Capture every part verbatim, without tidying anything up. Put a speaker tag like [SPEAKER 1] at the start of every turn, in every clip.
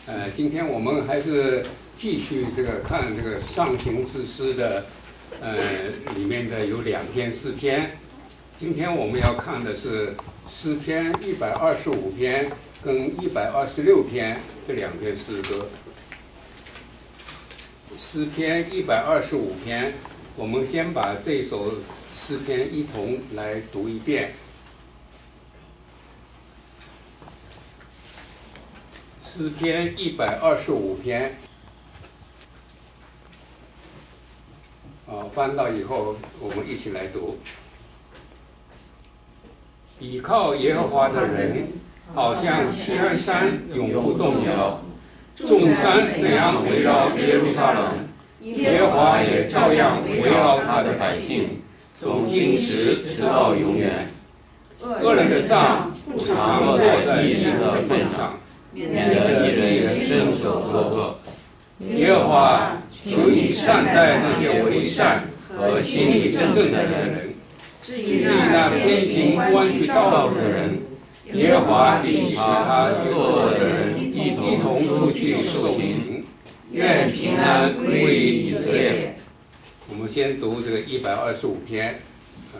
[SPEAKER 1] 呃，今天我们还是继续这个看这个上行之诗的，呃，里面的有两篇诗篇。今天我们要看的是诗篇一百二十五篇跟一百二十六篇这两篇诗歌。诗篇一百二十五篇，我们先把这首诗篇一同来读一遍。诗篇一百二十五篇，啊，翻到以后我们一起来读。倚靠耶和华的人，好像锡安山永不动摇。众山怎样围绕耶路撒冷，耶和华也照样围绕他的百姓，从今时直到永远。恶人的杖不常落在义人的份上，免得一人伸手作恶。耶和华，求你善待那些为善和心里正正的人，至于那偏行弯曲道路的人，耶和华必使他作恶的人一同出去受刑。愿平安归于以色列。我们先读这个一百二十五篇，呃，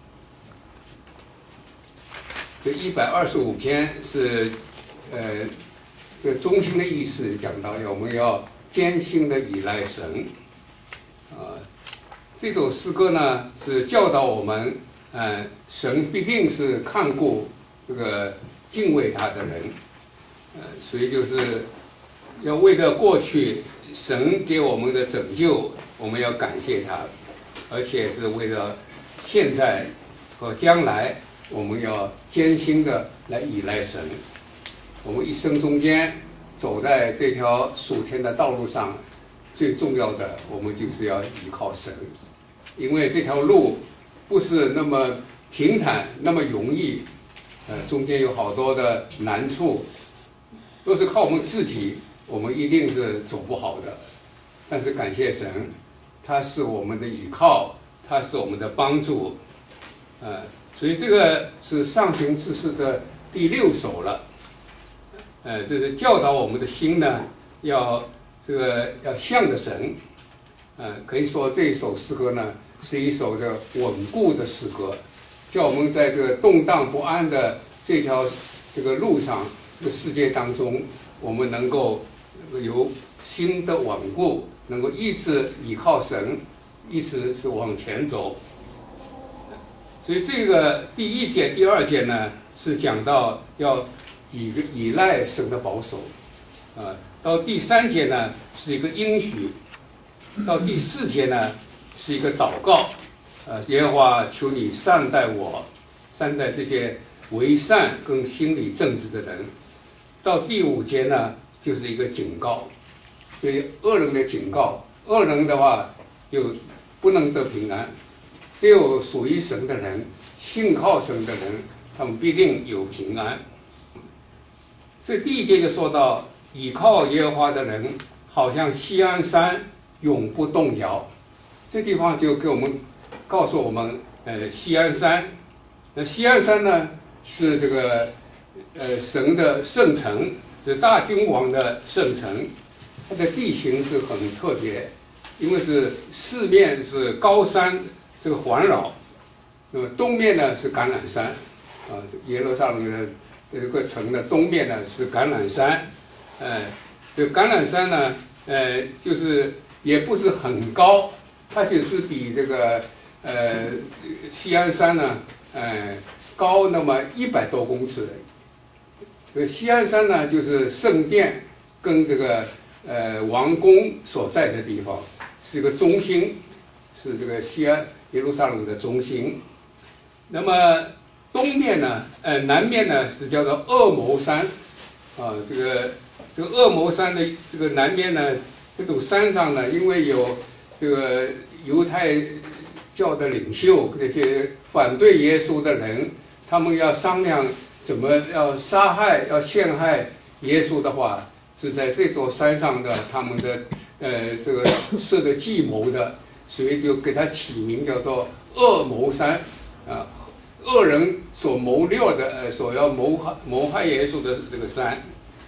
[SPEAKER 1] 这一百二十五篇是呃，这中心的意思讲到我们要艰辛的依赖神，啊、呃，这首诗歌呢是教导我们，呃，神必定是看顾这个敬畏他的人，呃，所以就是要为了过去神给我们的拯救，我们要感谢他，而且是为了现在和将来，我们要艰辛的来依赖神。我们一生中间走在这条属天的道路上，最重要的我们就是要依靠神，因为这条路不是那么平坦那么容易，呃，中间有好多的难处，若是靠我们自己，我们一定是走不好的。但是感谢神，他是我们的依靠，他是我们的帮助，呃，所以这个是上行之诗的第六首了。呃，这是教导我们的心呢，要这个要向着神，呃，可以说这一首诗歌呢是一首这个稳固的诗歌，叫我们在这个动荡不安的这条这个路上，这个世界当中，我们能够有心的稳固，能够一直依靠神，一直是往前走。所以这个第一节、第二节呢是讲到要依依赖神的保守，啊，到第三节呢是一个应许，到第四节呢是一个祷告，呃，耶和华求你善待我，善待这些为善跟心理正直的人。到第五节呢就是一个警告，对恶人的警告，恶人的话就不能得平安。只有属于神的人，信靠神的人，他们必定有平安。这第一节就说到，倚靠耶和华的人，好像锡安山永不动摇。这地方就给我们告诉我们，呃，锡安山，那锡安山呢是这个呃神的圣城，是大君王的圣城，它的地形是很特别，因为是四面是高山这个环绕，那么东面呢是橄榄山，啊，耶路撒冷的这个城的东面呢是橄榄山，呃，这橄榄山呢，呃，就是也不是很高，它就是比这个呃锡安山呢，呃，高那么一百多公尺。这个锡安山呢，就是圣殿跟这个呃王宫所在的地方，是一个中心，是这个锡安耶路撒冷的中心。那么东面呢，呃，南面呢是叫做恶谋山，啊，这个这个恶谋山的这个南面呢，这种山上呢，因为有这个犹太教的领袖，那些反对耶稣的人，他们要商量怎么要杀害、要陷害耶稣的话，是在这座山上的他们的呃这个设的计谋的，所以就给他起名叫做恶谋山啊。恶人所谋略的，呃，所要谋害谋害耶稣的这个山。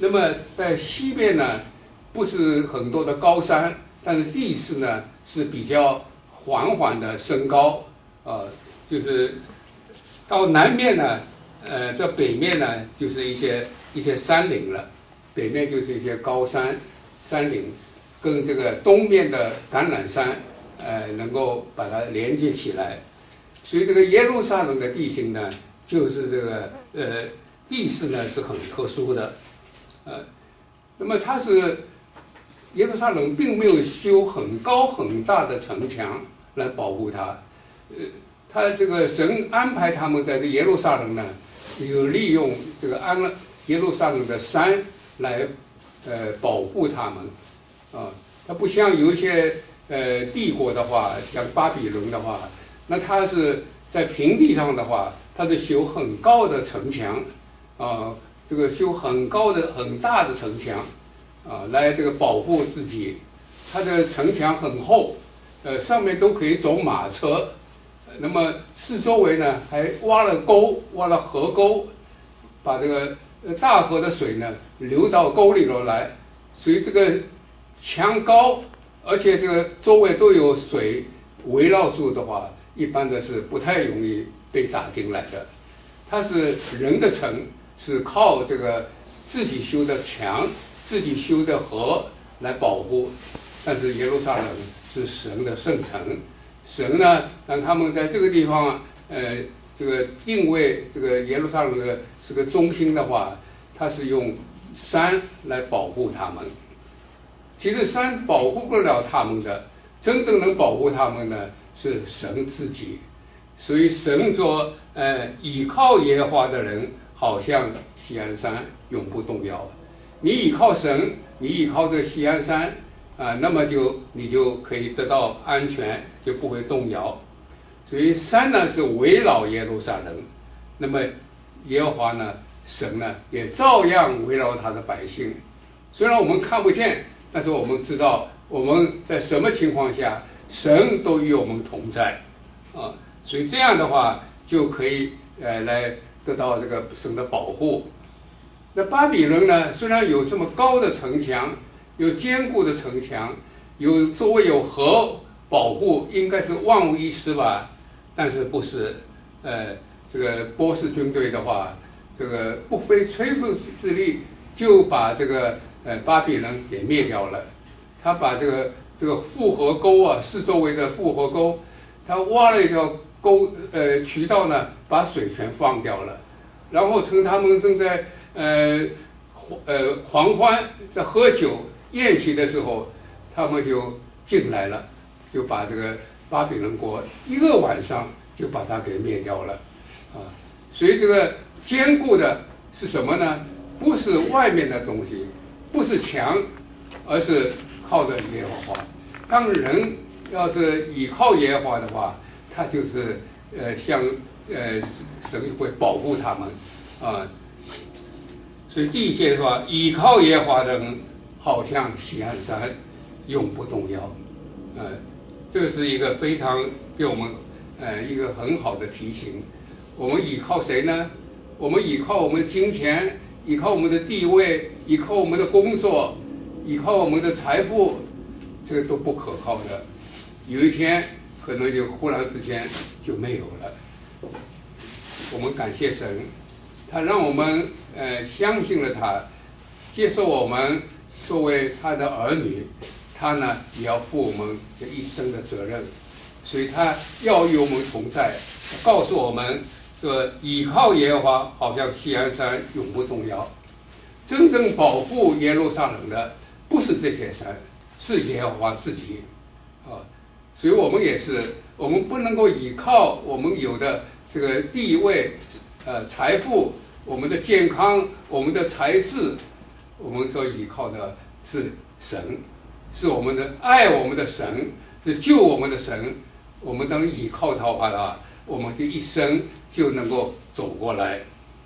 [SPEAKER 1] 那么在西边呢，不是很多的高山，但是地势呢是比较缓缓的升高，呃，就是到南面呢，呃，这北面呢就是一些一些山岭了，北面就是一些高山山岭，跟这个东面的橄榄山，呃，能够把它连接起来。所以这个耶路撒冷的地形呢，就是这个呃地势呢是很特殊的，呃，那么它是耶路撒冷并没有修很高很大的城墙来保护它，呃，他这个神安排他们在这耶路撒冷呢，有利用这个安耶路撒冷的山来呃保护他们啊，它不像有一些呃帝国的话，像巴比伦的话。那它是在平地上的话，它是修很高的城墙，啊，这个修很高的很大的城墙，啊，来这个保护自己。它的城墙很厚，呃，上面都可以走马车。那么四周围呢还挖了沟，挖了河沟，把这个大河的水呢流到沟里头来。所以这个墙高，而且这个周围都有水围绕住的话，一般的是不太容易被打进来的。它是人的城，是靠这个自己修的墙、自己修的河来保护。但是耶路撒冷是神的圣城，神呢让他们在这个地方，呃，这个定位这个耶路撒冷的是个中心的话，它是用山来保护他们。其实山保护不了他们的，真正能保护他们的是神自己。所以神说，呃，倚靠耶和华的人，好像锡安山永不动摇。你倚靠神，你倚靠这锡安山啊、呃，那么就你就可以得到安全，就不会动摇。所以山呢是围绕耶路撒冷，那么耶和华呢，神呢也照样围绕他的百姓。虽然我们看不见，但是我们知道我们在什么情况下，神都与我们同在啊。所以这样的话就可以呃来得到这个神的保护。那巴比伦呢，虽然有这么高的城墙，有坚固的城墙，有周围有河保护，应该是万无一失吧，但是不是呃这个波斯军队的话，这个不费吹灰之力就把这个呃巴比伦给灭掉了。他把这个这个复河沟啊，四周围的复河沟，他挖了一条沟呃渠道呢，把水全放掉了。然后趁他们正在呃呃狂欢在喝酒宴席的时候，他们就进来了，就把这个巴比伦国一个晚上就把它给灭掉了啊。所以这个坚固的是什么呢？不是外面的东西，不是墙，而是靠着耶和华。当人要是倚靠耶和华的话，他就是呃像呃神会保护他们啊。所以第一节说，倚靠耶和华的人，好像锡安山，永不动摇。呃，这是一个非常给我们呃一个很好的提醒。我们倚靠谁呢？我们倚靠我们的金钱，依靠我们的地位，依靠我们的工作，依靠我们的财富，这个都不可靠的。有一天可能就忽然之间就没有了。我们感谢神，他让我们呃相信了他，接受我们作为他的儿女，他呢也要负我们这一生的责任，所以他要与我们同在，告诉我们说倚靠耶和华，好像锡安山永不动摇。真正保护耶路撒冷的不是这些山，是耶和华自己啊。所以我们也是，我们不能够依靠我们有的这个地位、呃财富、我们的健康、我们的才智，我们所依靠的是神，是我们的爱我们的神，是救我们的神。我们当依靠他的话，我们这一生就能够走过来。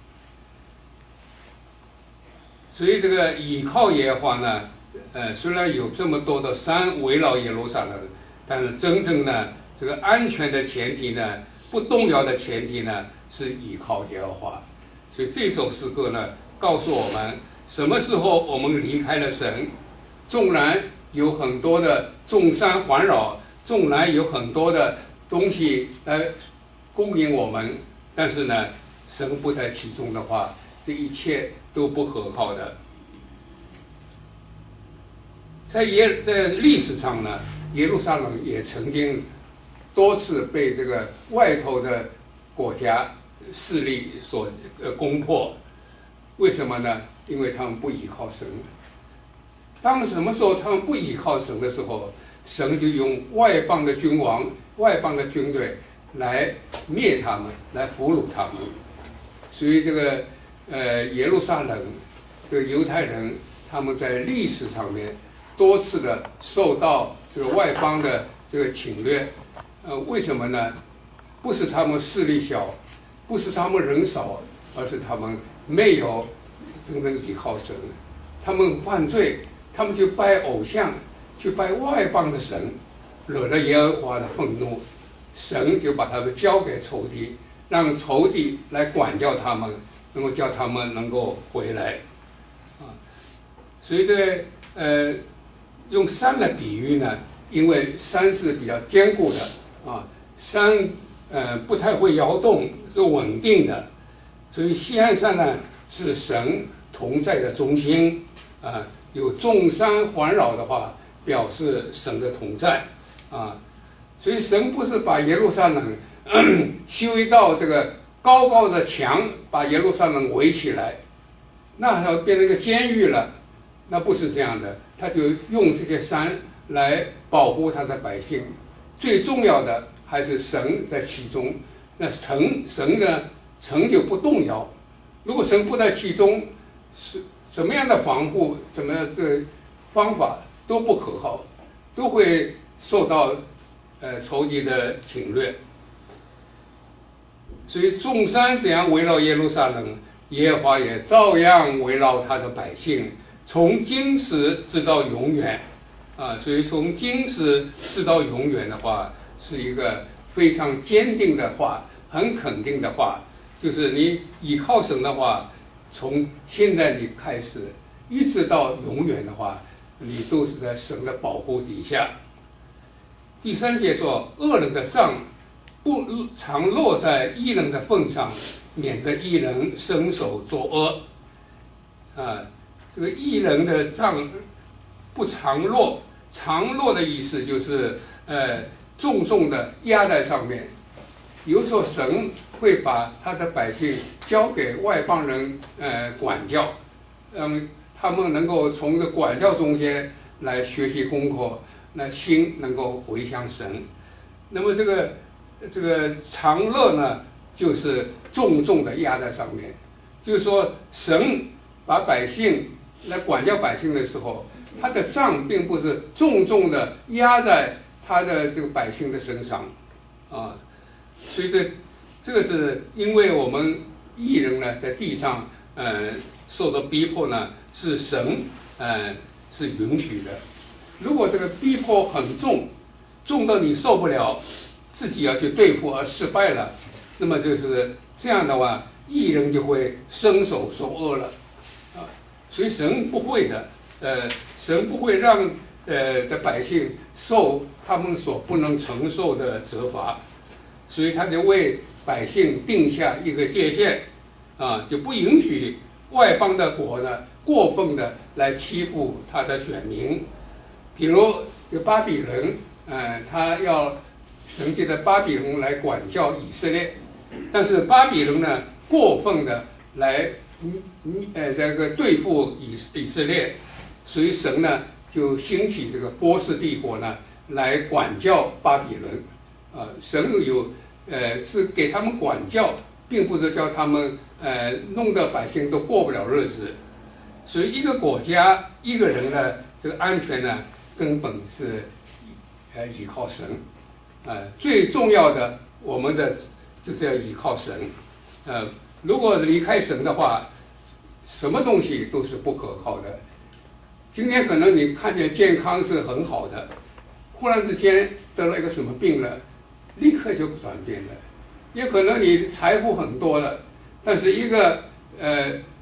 [SPEAKER 1] 所以这个倚靠耶和华呢，呃，虽然有这么多的山围绕耶路撒冷，但是真正呢，这个安全的前提呢，不动摇的前提呢，是倚靠耶和华。所以这首诗歌呢，告诉我们什么时候我们离开了神，纵然有很多的众山环绕，纵然有很多的东西来供应我们，但是呢，神不在其中的话，这一切都不可靠的。在耶在历史上呢，耶路撒冷也曾经多次被这个外头的国家势力所呃攻破。为什么呢？因为他们不依靠神。当什么时候他们不依靠神的时候，神就用外邦的君王、外邦的军队来灭他们，来俘虏他们。所以这个呃耶路撒冷这个犹太人，他们在历史上面多次的受到这个外邦的这个侵略。呃，为什么呢？不是他们势力小，不是他们人少，而是他们没有真正依靠神。他们犯罪，他们就拜偶像，去拜外邦的神，惹了耶和华的愤怒，神就把他们交给仇敌，让仇敌来管教他们，能够叫他们能够回来啊。所以这个呃用山的比喻呢，因为山是比较坚固的啊，山呃不太会摇动，是稳定的，所以锡安山呢是神同在的中心啊，有众山环绕的话，表示神的同在啊。所以神不是把耶路撒冷修一道这个高高的墙，把耶路撒冷围起来，那要变成一个监狱了。那不是这样的，他就用这些山来保护他的百姓。最重要的还是神在其中，那神神呢城就不动摇。如果神不在其中，是什么样的防护，怎么样这方法都不可靠，都会受到呃仇敌的侵略。所以众山怎样围绕耶路撒冷，耶和华也照样围绕他的百姓，从今时直到永远啊。所以从今时直到永远的话，是一个非常坚定的话，很肯定的话，就是你依靠神的话，从现在你开始一直到永远的话，你都是在神的保护底下。第三节说，恶人的杖不常落在义人的份上，免得义人伸手作恶啊。这个义人的杖不常落，常落的意思就是呃重重的压在上面。有时候神会把他的百姓交给外邦人呃管教，让他们能够从这管教中间来学习功课，那心能够回向神。那么这个这个常乐呢，就是重重的压在上面，就是说神把百姓来管教百姓的时候，他的杖并不是重重的压在他的这个百姓的身上啊。所以这这个是因为我们义人呢在地上呃受到逼迫呢，是神呃是允许的。如果这个逼迫很重，重到你受不了，自己要去对付而失败了，那么就是这样的话，义人就会伸手作恶了啊。所以神不会的，呃，神不会让呃的百姓受他们所不能承受的责罚，所以他就为百姓定下一个界限啊，就不允许外邦的国呢过分的来欺负他的选民。比如这个巴比伦，呃，他要凭借着巴比伦来管教以色列，但是巴比伦呢过分的来嗯嗯呃这个对付以以色列，所以神呢就兴起这个波斯帝国呢来管教巴比伦啊。神有呃是给他们管教，并不是叫他们呃弄得百姓都过不了日子。所以一个国家一个人的这个安全呢，根本是呃依靠神，呃最重要的我们的就是要依靠神，呃如果离开神的话，什么东西都是不可靠的。今天可能你看见健康是很好的，忽然之间得了一个什么病了，立刻就转变了。也可能你财富很多了，但是一个呃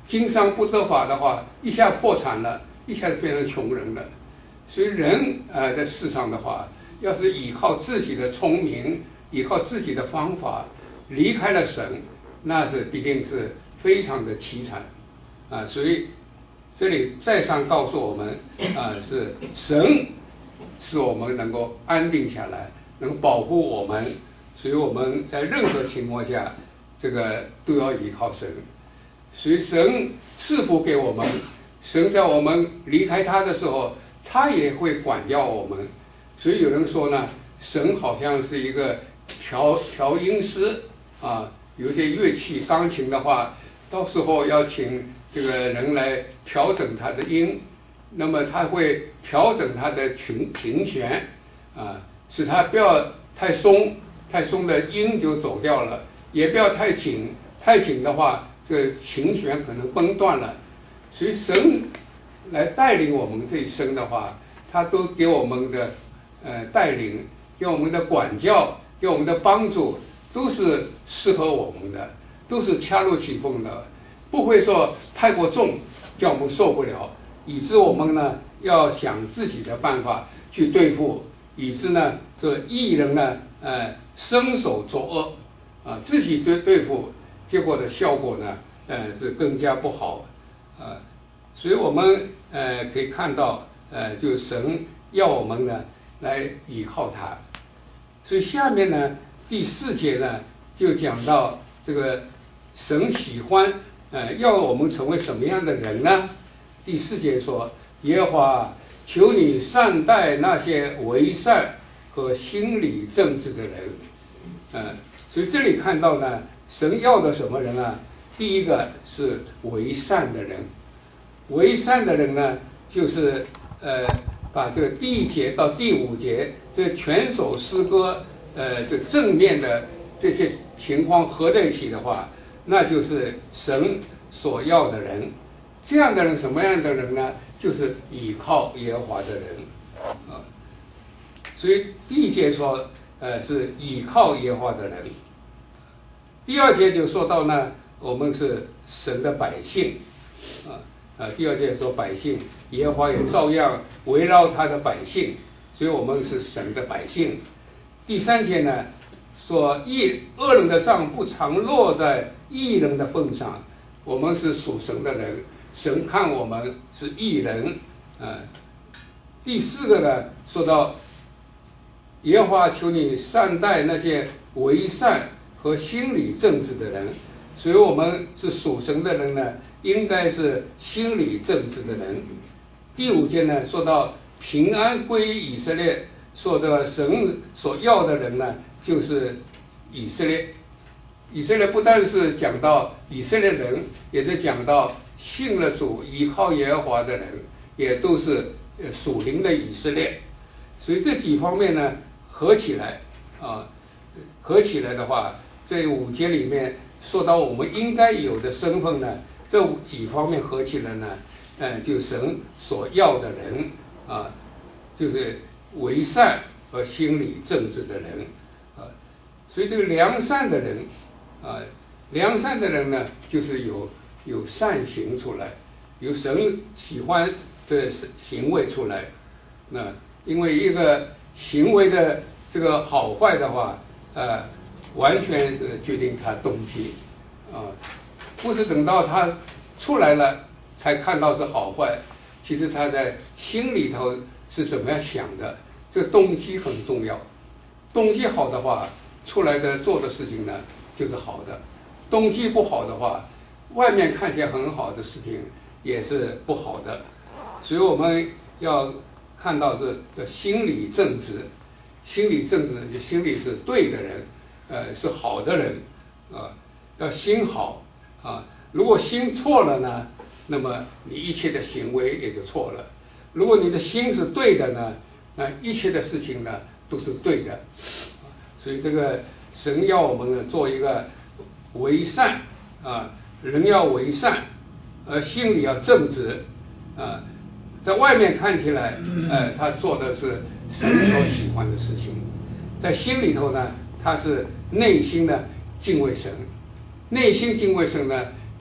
[SPEAKER 1] 经商不得法的话，一下破产了，一下就变成穷人了。所以人呃在世上的话，要是依靠自己的聪明，依靠自己的方法，离开了神，那是必定是非常的凄惨啊。所以这里再三告诉我们啊，是神使我们能够安定下来，能保护我们，所以我们在任何情况下，这个都要依靠神。所以神赐福给我们，神在我们离开他的时候，他也会管教我们。所以有人说呢，神好像是一个调调音师啊，有些乐器钢琴的话，到时候要请这个人来调整它的音，那么他会调整它的琴琴弦啊，使它不要太松，太松的音就走掉了，也不要太紧，太紧的话这琴弦可能崩断了。所以神来带领我们这一生的话，他都给我们的呃带领，给我们的管教，给我们的帮助，都是适合我们的，都是恰如其分的，不会说太过重叫我们受不了，以致我们呢要想自己的办法去对付，以致呢这艺人呢呃伸手作恶啊，自己对对付，结果的效果呢呃是更加不好啊。所以我们呃可以看到呃就神要我们呢来依靠他。所以下面呢第四节呢就讲到这个神喜欢呃要我们成为什么样的人呢？第四节说，耶和华求你善待那些为善和心理正直的人。呃所以这里看到呢，神要的什么人啊？第一个是为善的人。为善的人呢，就是呃把这个第一节到第五节这全首诗歌呃这正面的这些情况合在一起的话，那就是神所要的人。这样的人什么样的人呢？就是依靠耶和华的人啊。所以第一节说呃是依靠耶和华的人，第二节就说到呢，我们是神的百姓啊。啊，第二节说百姓，耶和华也照样围绕他的百姓，所以我们是神的百姓。第三节呢，说义恶人的杖不常落在义人的份上，我们是属神的人，神看我们是义人啊。第四个呢，说到耶和华求你善待那些为善和心理正直的人，所以我们是属神的人呢，应该是心理正直的人。第五节呢，说到平安归以色列，说的神所要的人呢，就是以色列。以色列不但是讲到以色列人，也是讲到信了主依靠耶和华的人，也都是属灵的以色列。所以这几方面呢合起来啊，合起来的话，这五节里面说到我们应该有的身份呢，这几方面合起来呢，呃，就神所要的人啊，就是为善和心理正直的人啊。所以这个良善的人啊，良善的人呢，就是有有善行出来，有神喜欢的行为出来。那因为一个行为的这个好坏的话，呃，完全是决定他动机啊，不是等到他出来了才看到是好坏，其实他在心里头是怎么样想的，这动机很重要。动机好的话，出来的做的事情呢就是好的；动机不好的话，外面看起来很好的事情也是不好的。所以我们要看到是心理正直，心理正直就心理是对的人，呃，是好的人啊，要心好啊。如果心错了呢，那么你一切的行为也就错了。如果你的心是对的呢，那一切的事情呢都是对的。所以这个神要我们呢做一个为善啊，人要为善，而心里要正直啊。在外面看起来，呃，他做的是神所喜欢的事情，在心里头呢，他是内心的敬畏神，内心敬畏神呢，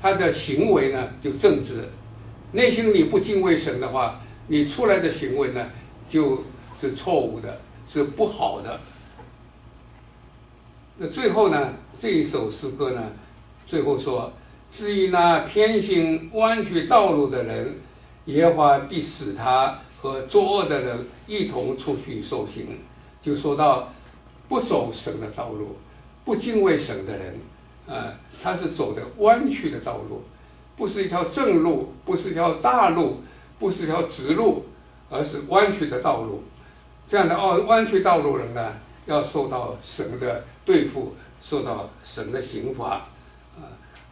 [SPEAKER 1] 他的行为呢就正直。内心里不敬畏神的话，你出来的行为呢就是错误的，是不好的。那最后呢，这一首诗歌呢，最后说，至于那偏行弯曲道路的人，耶和华必使他和作恶的人一同出去受刑。就说到不走神的道路，不敬畏神的人，呃，他是走的弯曲的道路，不是一条正路，不是一条大路，不是一条直路，而是弯曲的道路。这样的弯弯曲道路人呢，要受到神的对付，受到神的刑罚啊。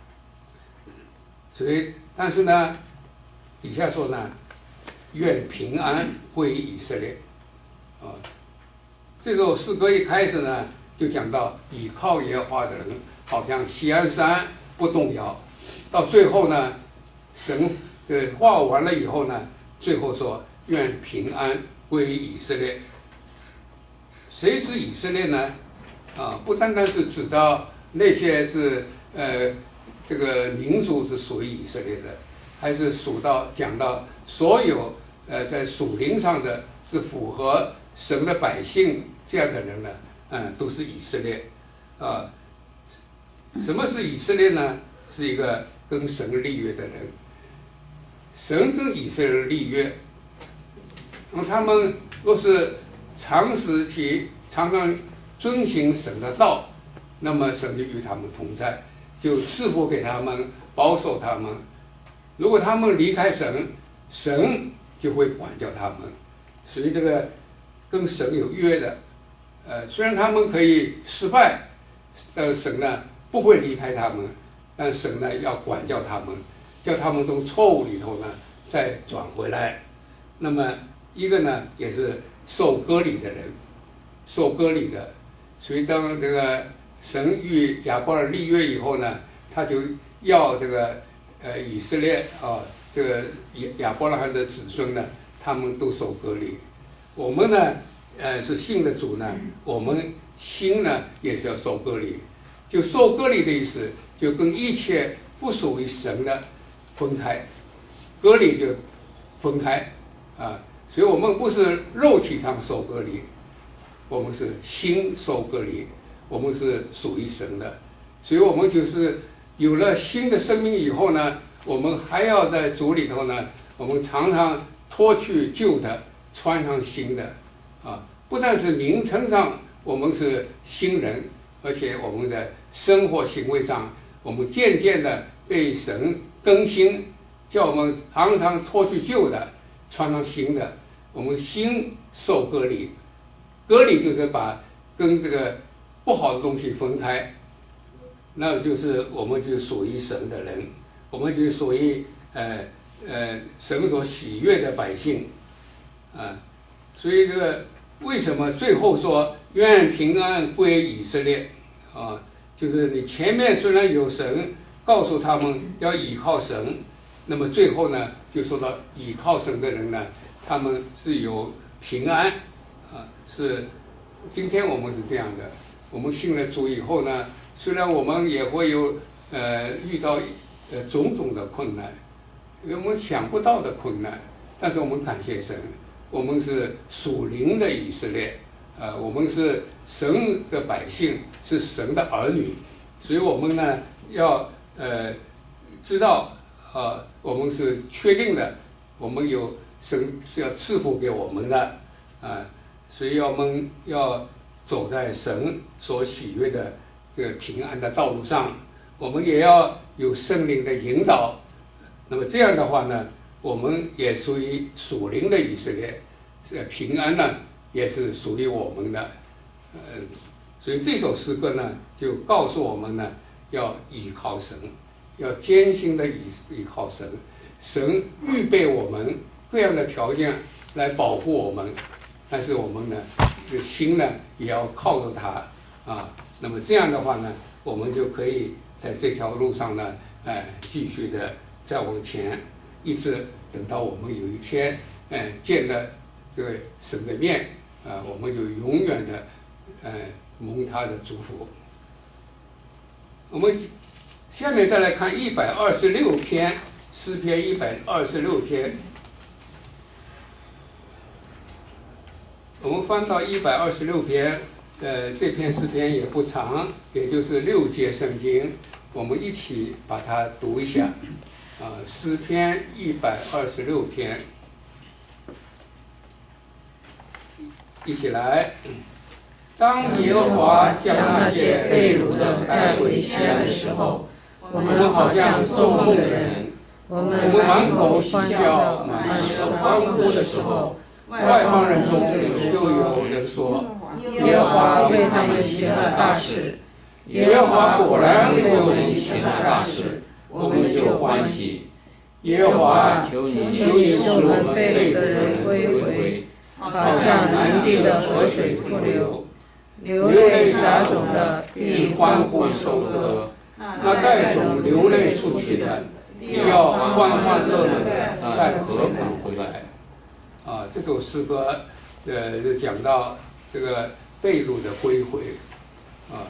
[SPEAKER 1] 所以，但是呢，底下说呢，愿平安归以色列啊。这首诗歌一开始呢，就讲到倚靠耶和华的人，好像锡安山不动摇。到最后呢，神的话完了以后呢，最后说愿平安归以色列。谁是以色列呢？啊，不单单是指到那些是呃这个民族是属于以色列的，还是属到讲到所有呃在属灵上的是符合神的百姓这样的人呢，嗯，都是以色列啊。什么是以色列呢？是一个跟神立约的人。神跟以色列人立约，那么他们若是长时期常常遵行神的道，那么神就与他们同在，就赐福给他们，保守他们。如果他们离开神，神就会管教他们。所以这个跟神有约的，呃，虽然他们可以失败，但神呢不会离开他们，但神呢要管教他们，叫他们从错误里头呢再转回来。那么一个呢也是受割礼的人，受割礼的，所以当这个神与亚伯兰立约以后呢，他就要这个呃以色列啊，这个亚亚伯拉罕的子孙呢，他们都受割礼。我们呢呃是信的主呢，我们心呢也是要受割礼。就受割礼的意思，就跟一切不属于神的分开，割礼就分开啊。所以我们不是肉体上受割礼，我们是心受割礼，我们是属于神的。所以我们就是有了新的生命以后呢，我们还要在主里头呢，我们常常脱去旧的，穿上新的啊。不但是名称上我们是新人，而且我们的生活行为上，我们渐渐的被神更新，叫我们常常脱去旧的，穿上新的。我们心受割礼，割礼就是把跟这个不好的东西分开，那就是我们就属于神的人，我们就属于呃呃神所喜悦的百姓啊。所以这个为什么最后说愿平安归以色列啊？就是你前面虽然有神告诉他们要倚靠神，那么最后呢就说到倚靠神的人呢，他们是有平安啊。是今天我们是这样的，我们信了主以后呢，虽然我们也会有呃遇到呃种种的困难，我们想不到的困难，但是我们感谢神，我们是属灵的以色列，呃，我们是神的百姓，是神的儿女，所以我们呢要呃知道呃我们是确定的，我们有神是要赐福给我们的啊、呃，所以我们要走在神所喜悦的这个平安的道路上，我们也要有圣灵的引导。那么这样的话呢，我们也属于属灵的以色列，这平安呢也是属于我们的。呃，所以这首诗歌呢就告诉我们呢，要依靠神，要艰辛的依依靠神，神预备我们各样的条件来保护我们，但是我们呢这个心呢也要靠着他啊。那么这样的话呢，我们就可以在这条路上呢，呃，继续的再往前，一直等到我们有一天，呃，见了这个神的面，啊、呃，我们就永远的，呃，蒙他的祝福。我们下面再来看一百二十六篇诗篇一百二十六篇，我们翻到一百二十六篇，呃，这篇诗篇也不长，也就是六节圣经，我们一起把它读一下。啊，诗篇一百二十六篇，一起来。当耶和华将那些被掳的带回西安的时候，我们好像做梦的人，我们满口喜笑，满舌欢呼的时候，外邦人中就有人说：耶和华为他们行了大事。耶和华果然为我们行了大事，我们就欢喜。耶和华，求你求你使我们被掳的人归回，好像南地的河水复流。流泪撒种的必欢呼收割，那带种流泪出去的必要欢欢乐乐的在河旁回来。啊，这首诗歌呃就讲到这个被掳的归回啊。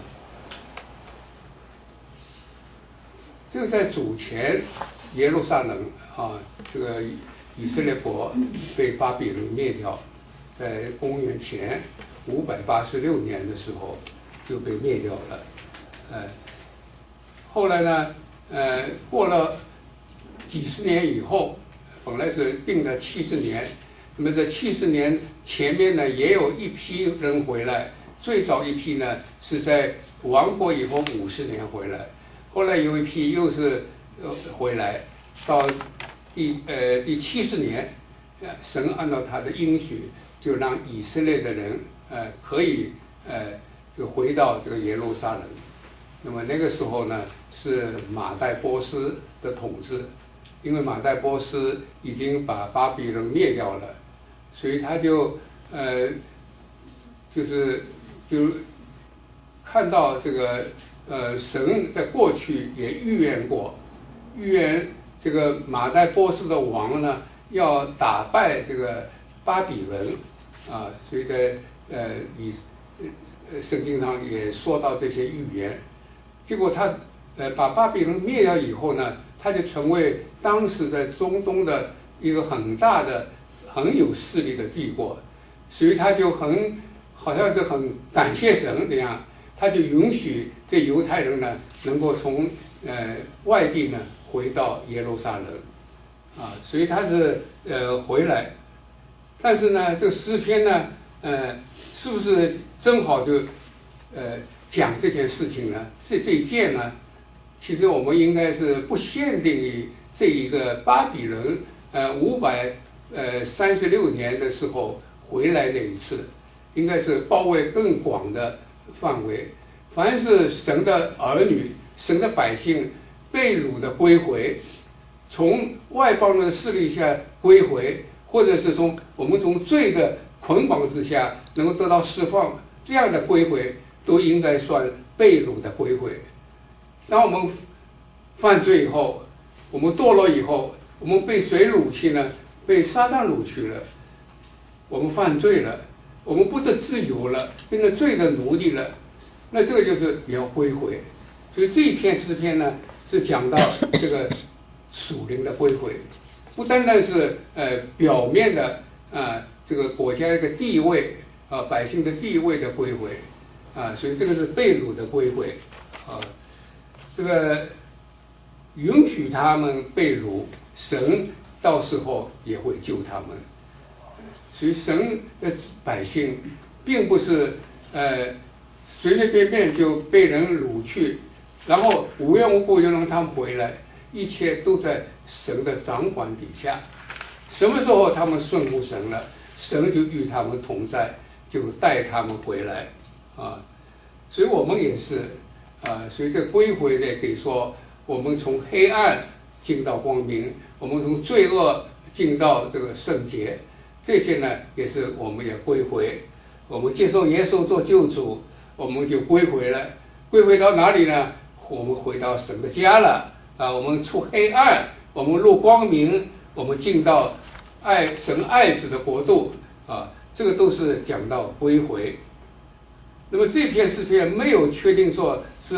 [SPEAKER 1] 这个在主前耶路撒冷啊，这个以色列国被巴比伦灭掉，在公元前五百八十六年的时候就被灭掉了。呃，后来呢，呃，过了几十年以后，本来是定的七十年，那么这七十年前面呢，也有一批人回来，最早一批呢是在亡国以后五十年回来。后来有一批又是呃回来，到第呃第七十年，神按照他的应许，就让以色列的人呃可以呃就回到这个耶路撒冷。那么那个时候呢是马代波斯的统治，因为马代波斯已经把巴比伦灭掉了，所以他就呃就是就看到这个。呃，神在过去也预言过，预言这个马代波斯的王呢要打败这个巴比伦啊，所以在呃以呃圣经上也说到这些预言。结果他呃把巴比伦灭掉以后呢，他就成为当时在中东的一个很大的很有势力的帝国，所以他就很好像是很感谢神这样。他就允许这犹太人呢能够从呃外地呢回到耶路撒冷啊，所以他是呃回来，但是呢这个诗篇呢呃是不是正好就呃讲这件事情呢？这这一件呢，其实我们应该是不限定于这一个巴比伦呃五百呃三十六年的时候回来那一次，应该是包围更广的范围。凡是神的儿女，神的百姓被掳的归回，从外邦人的势力下归回，或者是从我们从罪的捆绑之下能够得到释放，这样的归回都应该算被掳的归回。当我们犯罪以后，我们堕落以后，我们被谁掳去呢？被撒旦掳去了。我们犯罪了，我们不得自由了，变成罪的奴隶了。那这个就是也要归回，所以这一篇诗篇呢是讲到这个属灵的归回，不单单是呃表面的啊、呃、这个国家一个地位啊、呃、百姓的地位的归回啊，所以这个是被掳的归回啊，这个允许他们被掳，神到时候也会救他们，所以神的百姓并不是呃。随随便便就被人掳去，然后无缘无故就让他们回来，一切都在神的掌管底下。什么时候他们顺服神了，神就与他们同在，就带他们回来啊。所以我们也是啊，随着归回的可以说，我们从黑暗进到光明，我们从罪恶进到这个圣洁，这些呢也是我们也归回，我们接受耶稣做救主。我们就归回了，归回到哪里呢？我们回到神的家了啊！我们出黑暗，我们入光明，我们进到爱神爱子的国度啊！这个都是讲到归回。那么这篇诗篇没有确定说是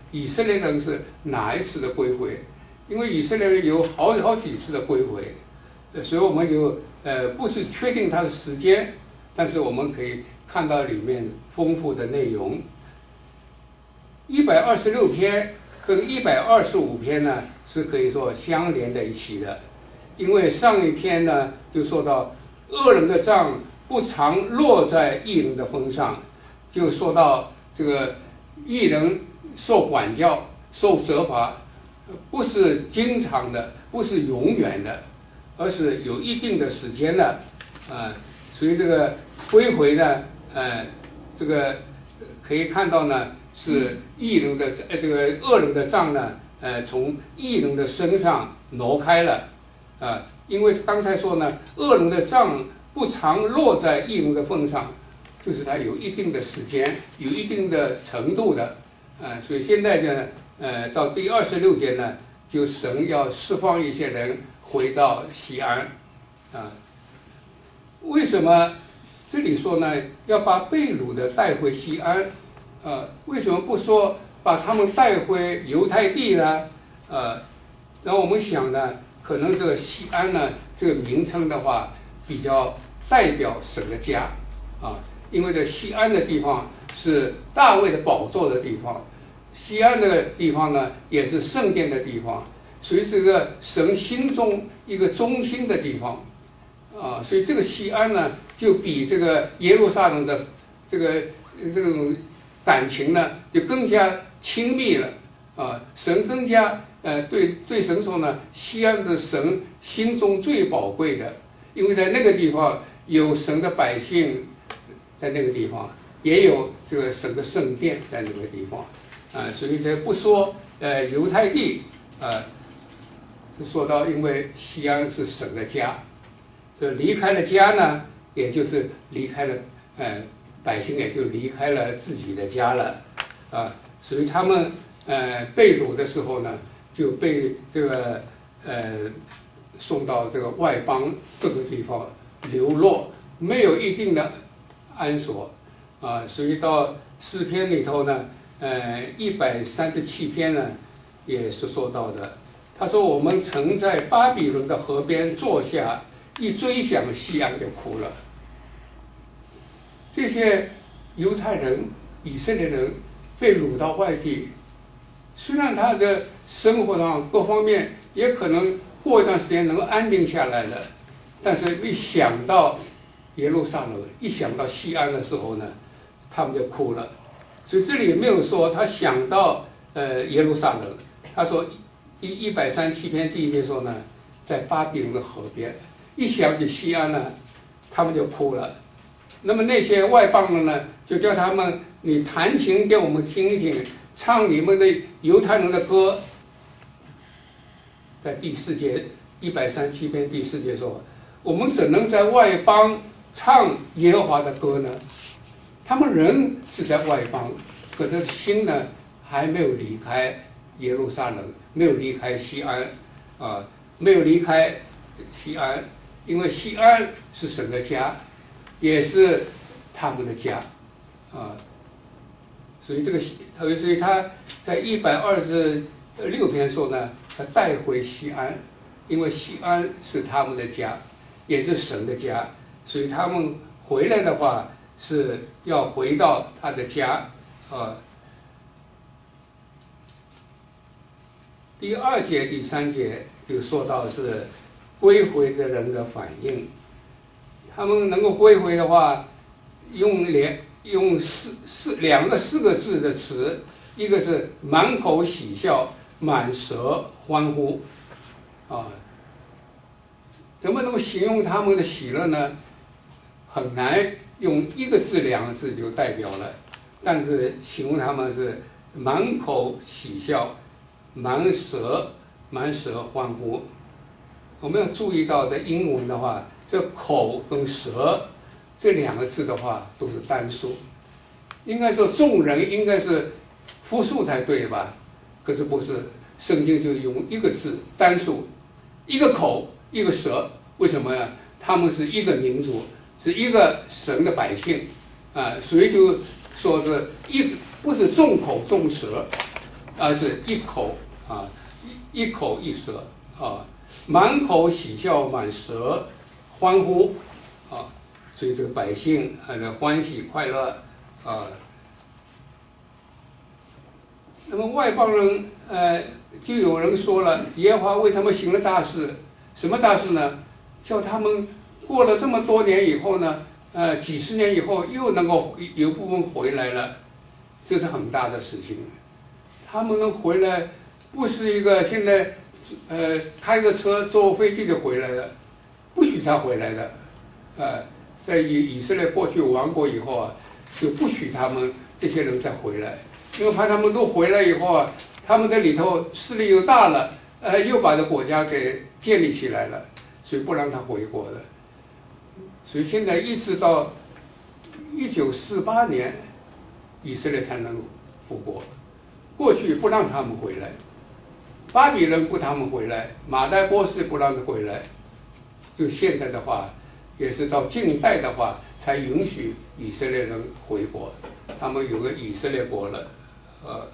[SPEAKER 1] 以色列人是哪一次的归回，因为以色列人有好好几次的归回，所以我们就呃不是确定它的时间，但是我们可以看到里面丰富的内容。一百二十六篇跟一百二十五篇呢是可以说相连在一起的，因为上一篇呢就说到恶人的杖不常落在义人的峰上，就说到这个义人受管教受责罚不是经常的，不是永远的，而是有一定的时间的啊、呃，所以这个归回呢呃这个可以看到呢是义人的呃这个恶人的杖呢呃从义人的身上挪开了啊、呃，因为刚才说呢恶人的杖不常落在义人的份上，就是它有一定的时间有一定的程度的啊、呃，所以现在呢呃到第二十六节呢就神要释放一些人回到西安啊，为什么这里说呢要把被掳的带回西安呃，为什么不说把他们带回犹太地呢？呃，然后我们想呢，可能这个西安呢这个名称的话，比较代表神的家啊，因为这西安的地方是大卫的宝座的地方，西安的地方呢也是圣殿的地方，所以是个神心中一个中心的地方啊，所以这个西安呢就比这个耶路撒冷的这个这种感情呢就更加亲密了啊，神更加呃对对神说呢，西安是神心中最宝贵的，因为在那个地方有神的百姓，在那个地方也有这个神的圣殿在那个地方啊，所以这不说呃犹太地啊，说到因为西安是神的家，这离开了家呢，也就是离开了呃百姓也就离开了自己的家了啊，所以他们呃被掳的时候呢，就被这个呃送到这个外邦各个地方流落，没有一定的安所啊，所以到诗篇里头呢，呃一百三十七篇呢也是说到的，他说我们曾在巴比伦的河边坐下，一追想西安就哭了。这些犹太人以色列人被掳到外地，虽然他的生活上各方面也可能过一段时间能够安定下来了，但是一想到耶路撒冷一想到西安的时候呢，他们就哭了。所以这里没有说他想到呃耶路撒冷，他说第一百三十七篇第一节说呢，在巴比伦的河边，一想起西安呢，他们就哭了。那么那些外邦人呢，就叫他们你弹琴给我们听一听，唱你们的犹太人的歌。在第四节一百三十七篇第四节说，我们怎能在外邦唱耶和华的歌呢？他们人是在外邦，可是心呢还没有离开耶路撒冷，没有离开西安啊，没有离开西安，因为西安是神的家，也是他们的家啊，所以这个所以他在一百二十六篇说呢，他带回西安，因为西安是他们的家，也是神的家，所以他们回来的话是要回到他的家啊。第二节第三节就说到是归回的人的反应，他们能够归回的话，用两用四四两个四个字的词，一个是满口喜笑，满舌欢呼啊。怎么能形容他们的喜乐呢？很难用一个字两个字就代表了，但是形容他们是满口喜笑，满舌满舌欢呼。我们要注意到在英文的话，这口跟舌这两个字的话都是单数，应该说众人应该是复数才对吧？可是不是，圣经就用一个字单数，一个口一个舌，为什么呢？他们是一个民族，是一个神的百姓啊，所以就说是一不是众口众舌， 而是一口啊一一口一舌啊，满口喜笑，满舌欢呼啊，所以这个百姓啊的欢喜快乐啊。那么外邦人呃，就有人说了，耶和华为他们行了大事，什么大事呢？叫他们过了这么多年以后呢，呃，几十年以后又能够有部分回来了，这是很大的事情。他们能回来，不是一个现在呃开个车坐飞机就回来了，不许他回来的。呃，在以以色列过去亡国以后啊，就不许他们这些人再回来。因为怕他们都回来以后啊，他们在里头势力又大了，呃，又把这国家给建立起来了，所以不让他回国的。所以现在一直到一九四八年，以色列才能复国。过去不让他们回来，巴比伦不他们回来，马代波斯不让他回来。就现在的话，也是到近代的话，才允许以色列人回国，他们有个以色列国了。呃，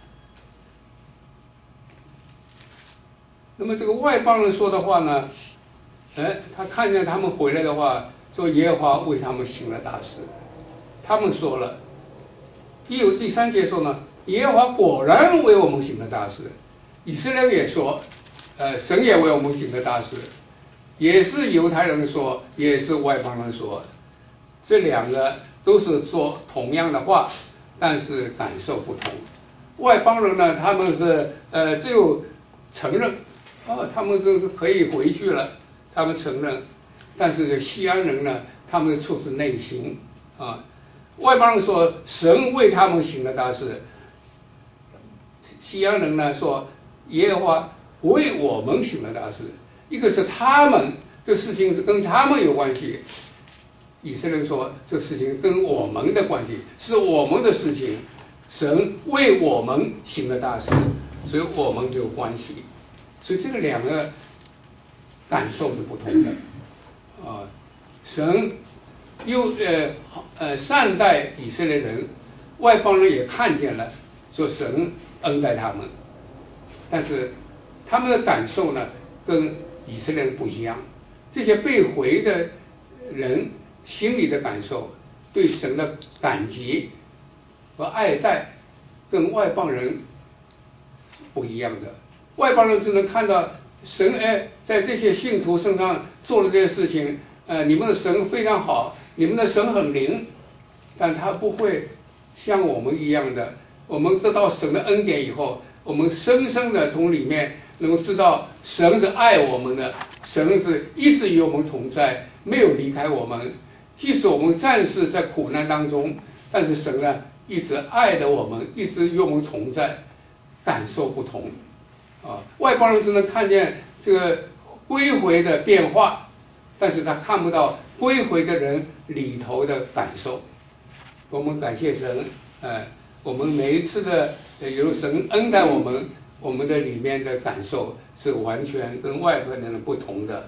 [SPEAKER 1] 那么这个外邦人说的话呢，哎，他看见他们回来的话，说耶和华为他们行了大事。他们说了，第有第三节说呢，耶和华果然为我们行了大事。以色列也说，呃，神也为我们行了大事，也是犹太人说，也是外邦人说，这两个都是说同样的话，但是感受不同。外邦人呢，他们是呃只有承认，哦，他们是可以回去了，他们承认。但是西安人呢，他们出自内心啊。外邦人说神为他们行了大事，西安人呢说耶和华为我们行了大事。一个是他们这事情是跟他们有关系，以色列人说这事情跟我们的关系，是我们的事情，神为我们行了大事，所以我们就欢喜。所以这个两个感受是不同的啊。神又呃呃善待以色列人，外邦人也看见了，说神恩待他们，但是他们的感受呢跟以色列人不一样。这些被回的人心里的感受，对神的感激和爱戴，跟外邦人不一样的。外邦人只能看到神哎在这些信徒身上做了这些事情，呃，你们的神非常好，你们的神很灵，但他不会像我们一样的，我们得到神的恩典以后，我们深深的从里面能够知道神是爱我们的，神是一直与我们同在，没有离开我们。即使我们暂时在苦难当中，但是神呢一直爱着我们，一直与我们同在，感受不同啊。外邦人只能看见这个归回的变化，但是他看不到归回的人里头的感受。我们感谢神，呃，我们每一次的有神恩待我们，我们的里面的感受是完全跟外邦人不同的。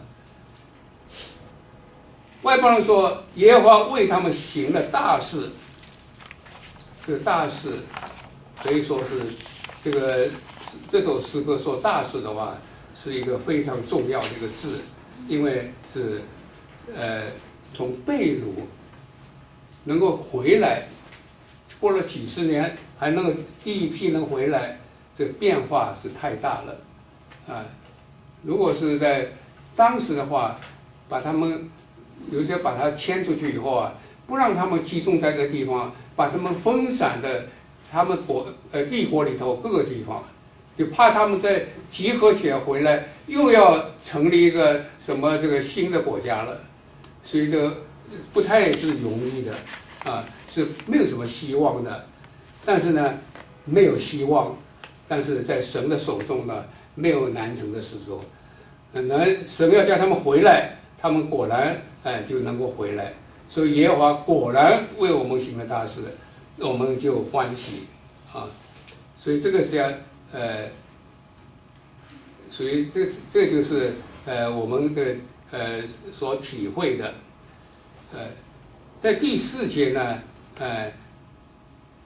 [SPEAKER 1] 外邦人说耶和华为他们行了大事，这个大事可以说是这个这首诗歌说大事的话是一个非常重要的一个字，因为是呃从被掳能够回来，过了几十年还能第一批能回来，这变化是太大了啊。如果是在当时的话，把他们有些把他迁出去以后啊，不让他们集中在这个地方，把他们分散的他们国呃帝国里头各个地方，就怕他们再集合起来回来，又要成立一个什么这个新的国家了，所以这个不太是容易的啊，是没有什么希望的。但是呢，没有希望，但是在神的手中呢，没有难成的事做。能神要叫他们回来，他们果然哎就能够回来。所以耶和华果然为我们行了大事，我们就欢喜啊。所以这个是要呃，所以这这就是呃我们的呃所体会的。呃，在第四节呢，呃，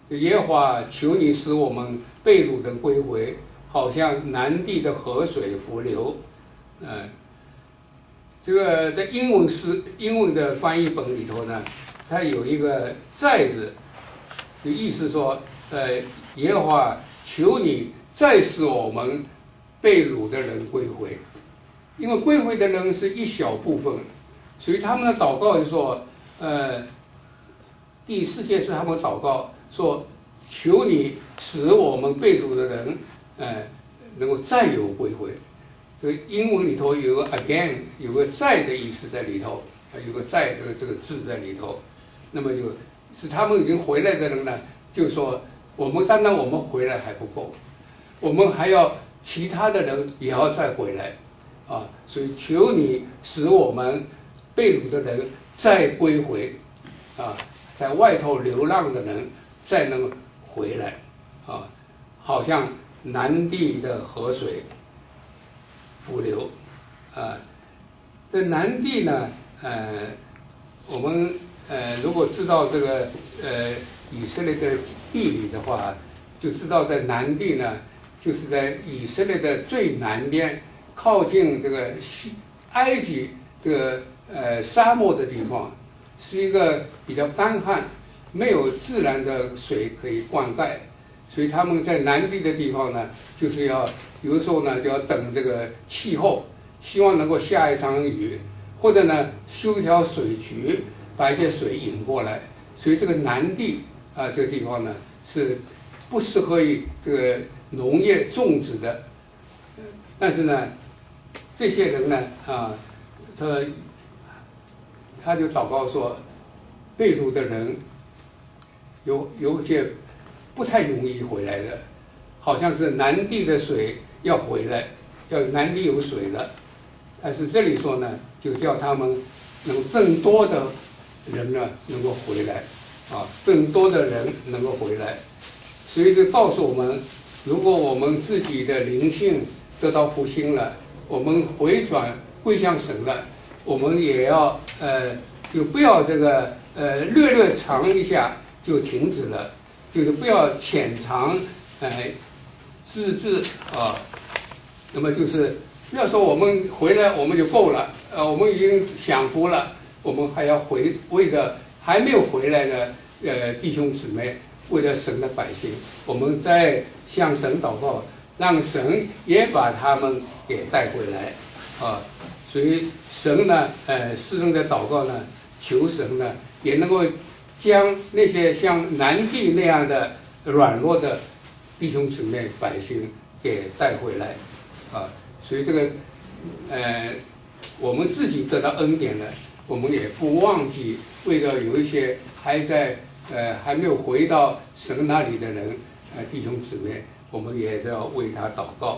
[SPEAKER 1] 耶和华，求你使我们被掳的归回，好像南地的河水伏流。嗯、呃，这个在英文诗英文的翻译本里头呢，它有一个再字，就意思说，呃，耶和华，求你再使我们被掳的人归回。因为归回的人是一小部分，所以他们的祷告就说，呃，第四节是他们祷告说，求你使我们被掳的人，呃，能够再有归回。这个英文里头有个 again， 有个再的意思在里头，有个再这个这个字在里头。那么就是他们已经回来的人呢，就说我们单单我们回来还不够，我们还要其他的人也要再回来。啊，所以求你使我们被掳的人再归回，啊，在外头流浪的人再能回来，啊，好像南地的河水伏流，啊，这南地呢，呃，我们呃如果知道这个呃以色列的地理的话，就知道在南地呢，就是在以色列的最南边。靠近这个西埃及这个呃沙漠的地方，是一个比较干旱，没有自然的水可以灌溉，所以他们在南地的地方呢，就是要有的时候呢就要等这个气候，希望能够下一场雨，或者呢修一条水渠，把一些水引过来。所以这个南地啊这个地方呢是不适合于这个农业种植的，但是呢。这些人呢，啊，他他就祷告说，被掳的人有有些不太容易回来的，好像是南地的水要回来，要南地有水了，但是这里说呢，就叫他们能更多的人呢能够回来，啊，更多的人能够回来，所以就告诉我们，如果我们自己的灵性得到复兴了。我们回转归向神了，我们也要呃，就不要这个呃略略尝一下就停止了，就是不要浅尝呃自制啊。那么就是不要说我们回来我们就够了，呃，我们已经享福了，我们还要回为着还没有回来的呃弟兄姊妹，为了神的百姓，我们再向神祷告。让神也把他们给带回来啊，所以神呢，呃，世人的祷告呢，求神呢，也能够将那些像南地那样的软弱的弟兄姊妹百姓给带回来啊，所以这个呃，我们自己得到恩典了，我们也不忘记为了有一些还在呃还没有回到神那里的人呃弟兄姊妹。我们也要为他祷告。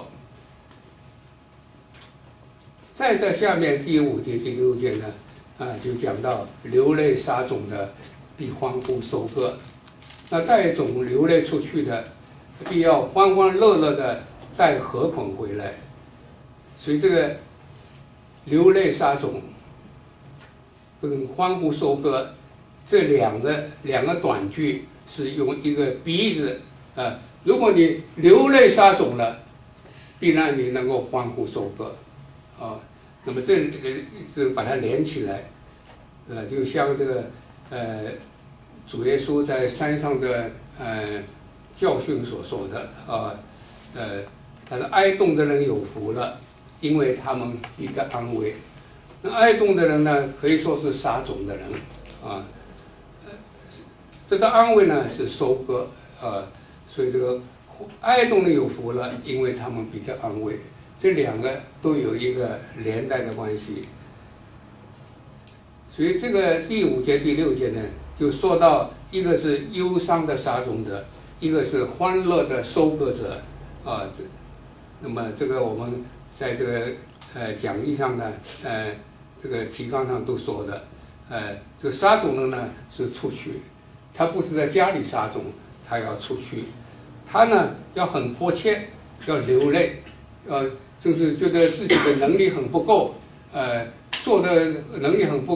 [SPEAKER 1] 再在下面第五节、第六节呢，啊，就讲到流泪撒种的必欢呼收割，那带种流泪出去的，必要欢欢乐乐的带禾捆回来。所以这个流泪撒种跟欢呼收割这两个两个短句是用一个比喻的啊。如果你流泪撒种了，必然你能够欢呼收割，啊，那么这这个是把它连起来，呃，就像这个呃主耶稣在山上的呃教训所说的啊，呃，他说哀痛的人有福了，因为他们必得安慰。那哀痛的人呢，可以说是撒种的人啊，这个安慰呢是收割啊，所以这个哀痛的有福了，因为他们比较安慰，这两个都有一个连带的关系。所以这个第五节第六节呢，就说到一个是忧伤的撒种者，一个是欢乐的收割者啊。这那么这个我们在这个呃讲义上呢，呃这个提纲上都说的，呃这个撒种的呢是出去。他不是在家里撒种，他要出去，他呢要很迫切，要流泪，呃，就是觉得自己的能力很不够，呃，做的能力很不够，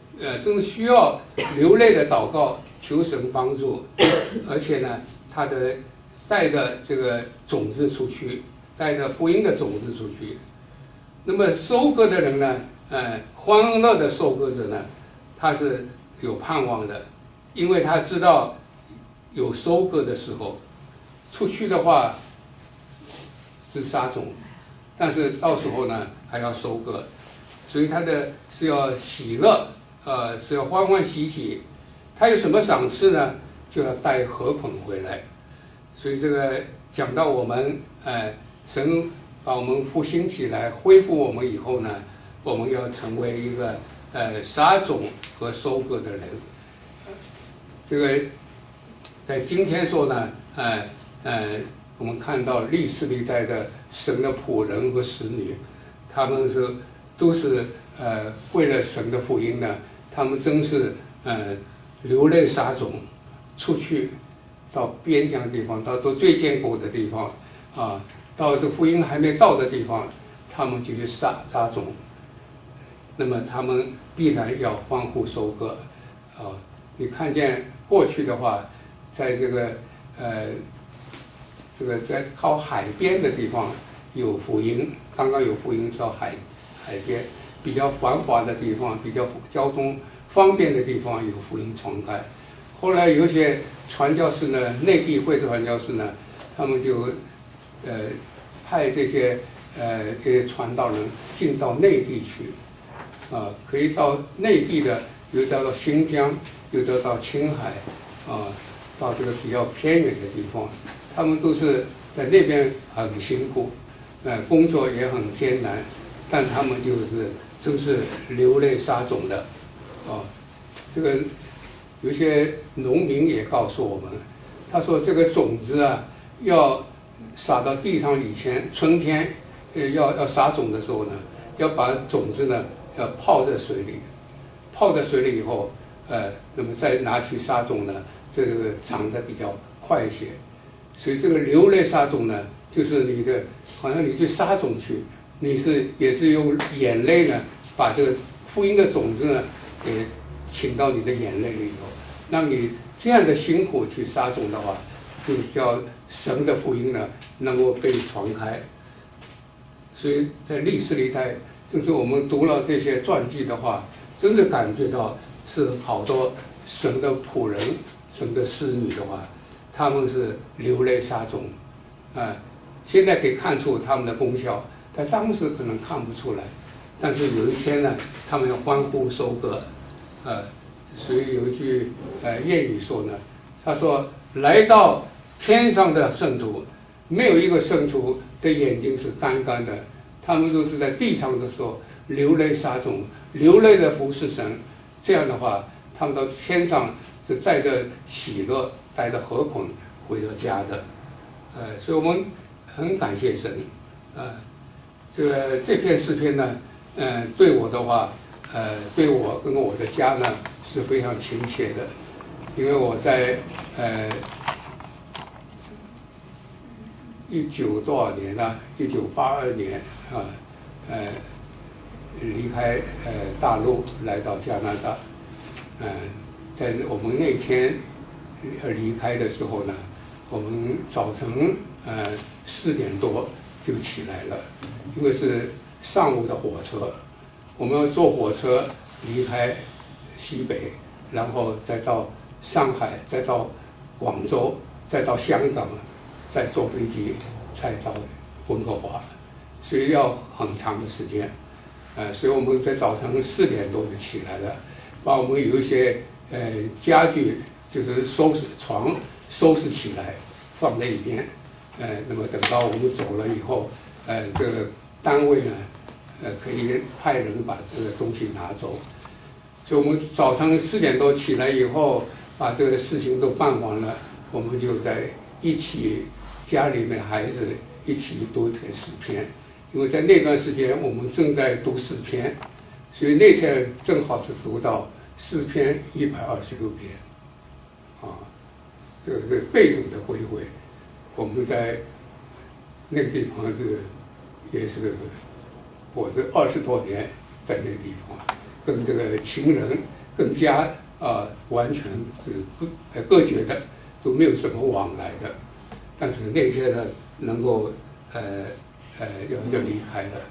[SPEAKER 1] 呃，正需要流泪的祷告，求神帮助，而且呢，他的带着这个种子出去，带着福音的种子出去。那么收割的人呢，呃，欢乐的收割者呢，他是有盼望的，因为他知道有收割的时候，出去的话是撒种，但是到时候呢还要收割，所以他的是要喜乐，呃，是要欢欢喜喜。他有什么赏赐呢？就要带禾捆回来。所以这个讲到我们，呃，神把我们复兴起来，恢复我们以后呢，我们要成为一个呃撒种和收割的人。这个在今天说呢，呃呃，我们看到历世历代的神的仆人和使女，他们是都是呃为了神的福音呢，他们真是呃流泪撒种，出去到边疆地方，到到最艰苦的地方啊，到这福音还没到的地方，他们就去撒撒种。那么他们必然要欢呼收割啊！你看见过去的话，在这个呃这个在靠海边的地方有福音，刚刚有福音到海海边比较繁华的地方，比较交通方便的地方有福音传开。后来有些传教士呢，内地会的传教士呢，他们就呃派这些呃这些传道人进到内地去。啊，可以到内地的，有的到新疆，有的到青海，啊，到这个比较偏远的地方，他们都是在那边很辛苦，呃，工作也很艰难，但他们就是真是流泪撒种的，啊，这个有些农民也告诉我们，他说这个种子啊，要撒到地上以前，春天呃要要撒种的时候呢，要把种子呢。要泡在水里，泡在水里以后，呃，那么再拿去撒种呢，这个长得比较快一些。所以这个流泪撒种呢，就是你的，好像你去撒种去，你是也是用眼泪呢，把这个福音的种子呢，给请到你的眼泪里头，让你这样的辛苦去撒种的话，就叫神的福音呢能够被传开。所以在历史历代。就是我们读了这些传记的话，真的感觉到是好多神的仆人、神的侍女的话，他们是流泪撒种，啊，现在可以看出他们的功效，在当时可能看不出来，但是有一天呢，他们要欢呼收割，呃，所以有一句呃谚语说呢，他说来到天上的圣徒，没有一个圣徒的眼睛是干干的。他们都是在地上的时候流泪撒种，流泪的服侍神。这样的话，他们到天上是带着喜乐，带着禾捆回到家的。呃，所以我们很感谢神。呃，这个这篇诗篇呢，呃，对我的话，呃，对我跟我的家呢是非常亲切的，因为我在呃。一九多少年呢？一九八二年啊，呃，离开呃大陆来到加拿大，呃，在我们那天呃离开的时候呢，我们早晨呃四点多就起来了，因为是上午的火车，我们要坐火车离开西北，然后再到上海，再到广州，再到香港。再坐飞机才到温哥华，所以要很长的时间，呃，所以我们在早上四点多就起来了，把我们有一些呃家具就是收拾床收拾起来放在一边，呃，那么等到我们走了以后，呃，这个单位呢，呃，可以派人把这个东西拿走，所以我们早上四点多起来以后，把这个事情都办完了，我们就在一起。家里面孩子一起读一篇诗篇，因为在那段时间我们正在读诗篇，所以那天正好是读到诗篇一百二十六篇，啊，这个是被动的归回。我们在那个地方是也是我这二十多年在那个地方，跟这个情人更加啊、呃、完全是不呃隔绝的，都没有什么往来的。但是那天呢，能够呃呃要要离开了。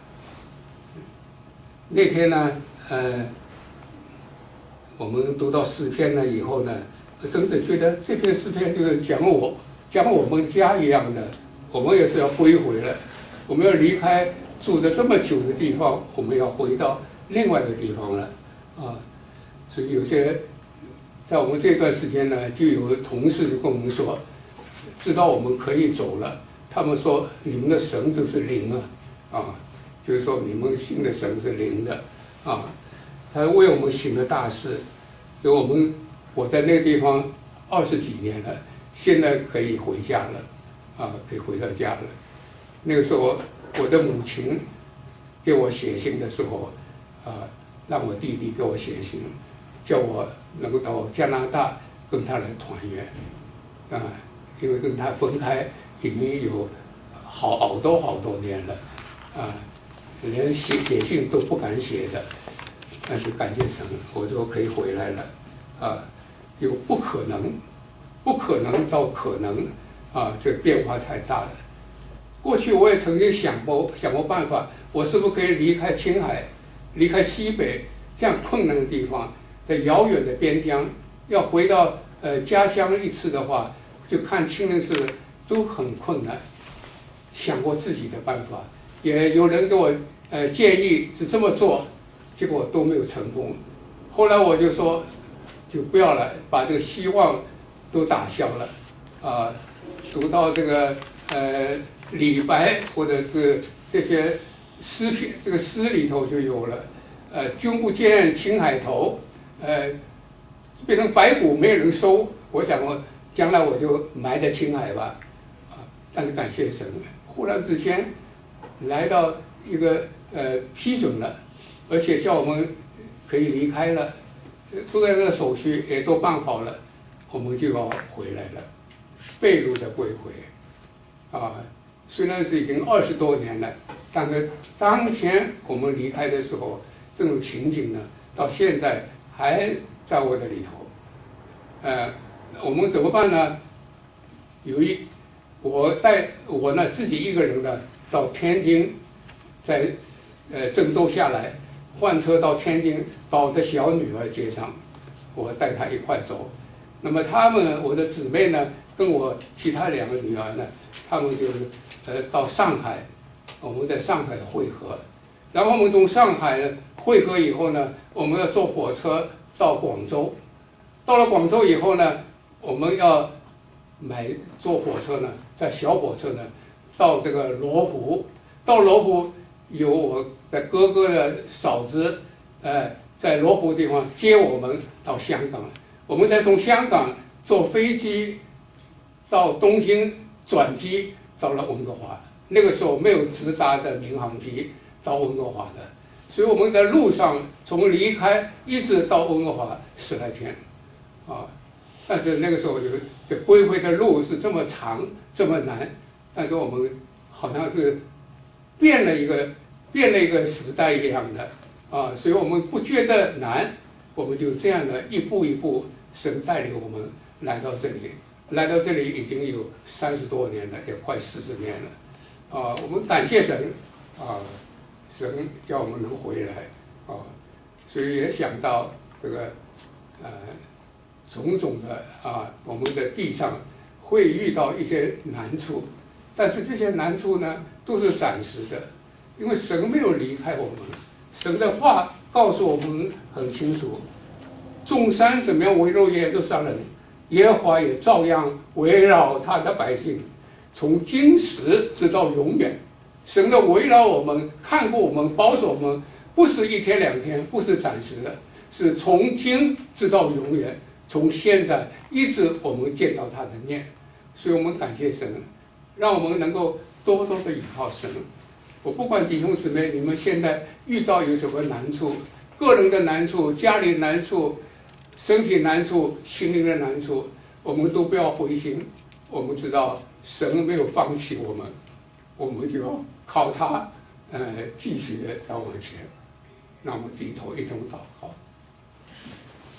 [SPEAKER 1] 那天呢，呃，我们读到诗篇呢以后呢，真是觉得这篇诗篇就是讲我讲我们家一样的，我们也是要归回了，我们要离开住的这么久的地方，我们要回到另外一个地方了啊。所以有些在我们这段时间呢，就有同事就跟我们说，知道我们可以走了，他们说你们的绳子是灵啊啊。就是说你们信的神是灵的啊，他为我们行了大事，所以我们我在那个地方二十几年了，现在可以回家了啊，可以回到家了。那个时候我的母亲给我写信的时候啊，让我弟弟给我写信，叫我能够到加拿大跟他来团圆啊，因为跟他分开已经有好好多好多年了啊。连写写信都不敢写的，但是感谢神，我就可以回来了啊！有不可能，不可能到可能啊，这变化太大了。过去我也曾经想过想过办法，我是不是可以离开青海，离开西北这样困难的地方，在遥远的边疆，要回到呃家乡一次的话，就看清的是都很困难。想过自己的办法，也有人给我呃建议是这么做，结果都没有成功。后来我就说，就不要了，把这个希望都打消了啊。读到这个呃李白或者是这些诗篇，这个诗里头就有了，呃君不见青海头，呃变成白骨没人收。我想我将来我就埋在青海吧。但是感谢神，忽然之间来到一个呃批准了，而且叫我们可以离开了，所有的手续也都办好了，我们就要回来了，被掳的归回啊。虽然是已经二十多年了，但是当前我们离开的时候，这种情景呢，到现在还在我的里头。呃，我们怎么办呢？有一我带我呢自己一个人呢到天津，在呃郑州下来，换车到天津，把我的小女儿接上，我带她一块走。那么他们我的姊妹呢，跟我其他两个女儿呢，他们就是呃到上海，我们在上海会合，然后我们从上海会合以后呢，我们要坐火车到广州，到了广州以后呢，我们要买坐火车呢，在小火车呢，到这个罗湖，到罗湖有我的哥哥的嫂子，呃，在罗湖地方接我们到香港，我们再从香港坐飞机到东京转机到了温哥华。那个时候没有直达的民航机到温哥华的，所以我们在路上从离开一直到温哥华十来天啊。但是那个时候有这归回的路是这么长这么难，但是我们好像是变了一个变了一个时代一样的啊，所以我们不觉得难，我们就这样的一步一步，神带领我们来到这里，来到这里已经有三十多年了，也快四十年了啊。我们感谢神啊，神叫我们能回来啊，所以也想到这个呃。种种的啊，我们的地上会遇到一些难处，但是这些难处呢都是暂时的，因为神没有离开我们，神的话告诉我们很清楚，众山怎么样围绕耶路撒冷，耶和华也照样围绕他的百姓，从今时直到永远。神的围绕我们，看顾我们，保守我们，不是一天两天，不是暂时的，是从今直到永远。从现在一直我们见到他的面，所以我们感谢神，让我们能够多多的依靠神。我不管弟兄姊妹，你们现在遇到有什么难处，个人的难处、家里难处、身体难处、心灵的难处，我们都不要灰心。我们知道神没有放弃我们，我们就要靠他，呃，继续的走往前。让我们低头一同祷告。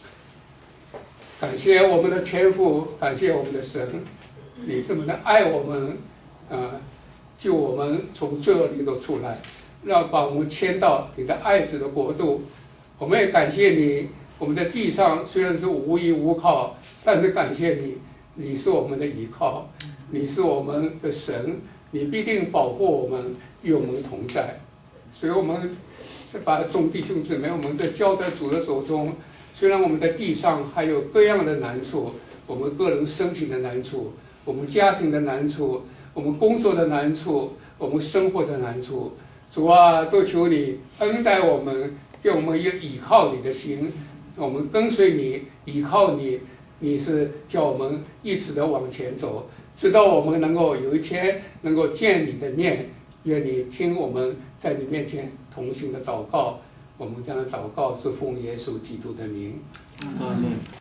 [SPEAKER 1] 感谢我们的天父，感谢我们的神，你这么的爱我们，呃，救我们从罪恶里头出来，让把我们迁到你的爱子的国度。我们也感谢你，我们在地上虽然是无依无靠，但是感谢你，你是我们的依靠，你是我们的神，你必定保护我们，与我们同在。所以我们把众弟兄姊妹，我们的交在主的手中。虽然我们在地上还有各样的难处，我们个人身体的难处，我们家庭的难处，我们工作的难处，我们生活的难处，主啊，都求你恩待我们，给我们一个倚靠你的心，我们跟随你，倚靠你，你是叫我们一直的往前走，直到我们能够有一天能够见你的面。愿你听我们在你面前同行的祷告，我们这样的祷告是奉耶稣基督的名。
[SPEAKER 2] 阿门。